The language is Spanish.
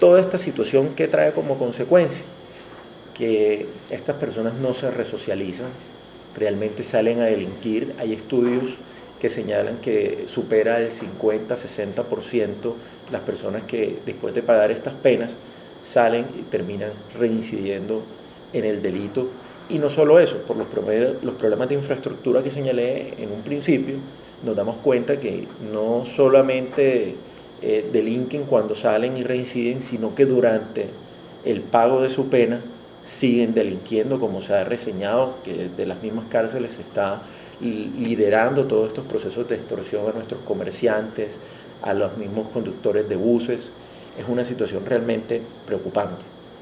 toda esta situación que trae como consecuencia que estas personas no se resocializan, realmente salen a delinquir. Hay estudios que señalan que supera el 50-60% las personas que después de pagar estas penas salen y terminan reincidiendo en el delito. Y no solo eso, por los problemas de infraestructura que señalé en un principio, nos damos cuenta que no solamente delinquen cuando salen y reinciden, sino que durante el pago de su pena siguen delinquiendo, como se ha reseñado, que desde las mismas cárceles se está liderando todos estos procesos de extorsión a nuestros comerciantes, a los mismos conductores de buses. Es una situación realmente preocupante.